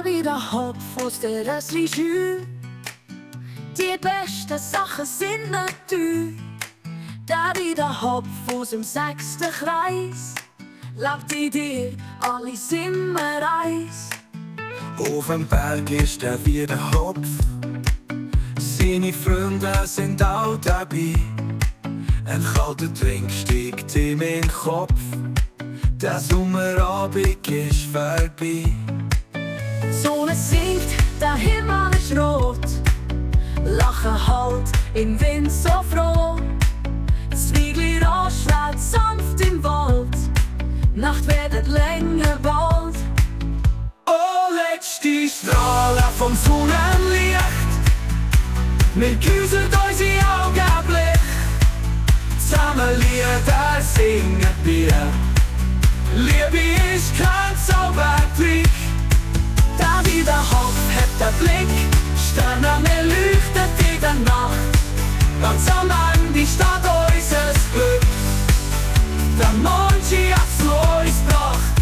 David Hopf aus der Regie. Die besten Sachen sind nicht teuer. David Hopf aus dem 6. Kreis. Lebt in dir, alle sind wir eins. Auf dem Berg ist der wieder Hopf. Seine Freunde sind auch dabei. Ein kalter Trink steigt ihm in den Kopf. Der Sommerabend ist vorbei. Die Sonne sinkt, der Himmel ist rot. Lachen halt im Wind so froh. Zwiegli raschelt sanft im Wald. Nacht wird länger bald. Oh, letzte Strahlen vom Sonnenlicht. Wir küssen unsere Augenblicke. Zusammen Lieder singen wir. Liebe ist kein Zaubertrick. David Hopf hat den Blick. Sterne mehr leuchten in der Nacht. Ganz am Ende steht unser Glück. Der Monchi hat's Neues gebracht.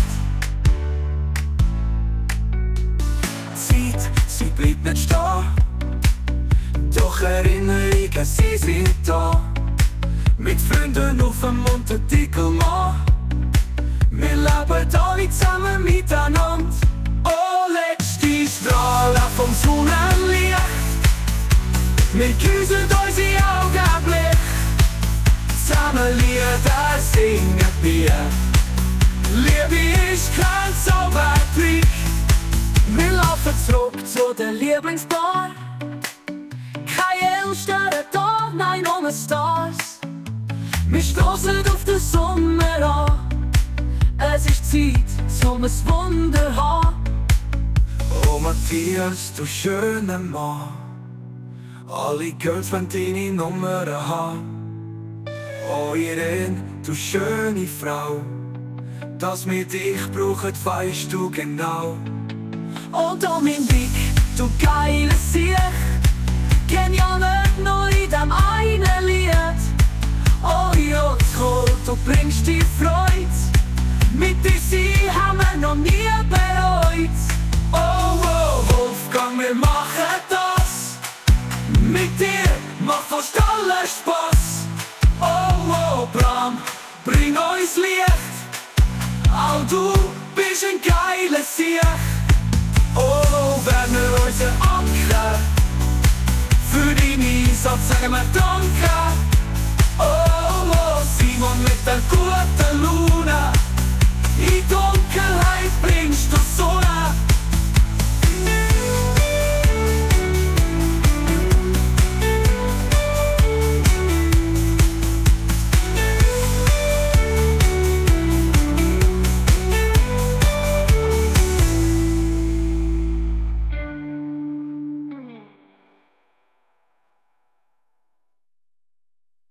Zeit, sie bleibt nicht stehen. Doch Erinnerungen, sie sind da. Mit Freunden auf dem Unterdickelmann. Wir leben alle zusammen miteinander. Oh, letzte Strahlen vom Sonnenlicht. Wir küssen unsere Augenblicke. Zusammen Lieder singen wir. Liebe ist kein Zaubertrick. Wir laufen zurück zu der Lieblingsbar. Kein älterer Tag, nein, ohne Stars. Wir stoßen auf den Sommer an. Es ist Zeit, zum ein Wunder haben. Oh Matthias, du schöner Mann. Alle Girls wollen deine Nummer haben. Oh Irene, du schöne Frau. Dass wir dich brauchen, weißt du genau. Und oh mein Blick, du geile Sieg. Genial nicht nur in dem einen Lied. Oh ja, du bringst die Freude. Mit dir sie haben wir noch nie bereut. Oh, oh, Wolfgang, wir machen das. Mit dir macht fast alles Spaß. Oh, oh, Bram, bring uns Licht. Auch du bist ein geiler Sieg. Oh, Werner, unser Anker. Für deinen Einsatz sagen wir Danke.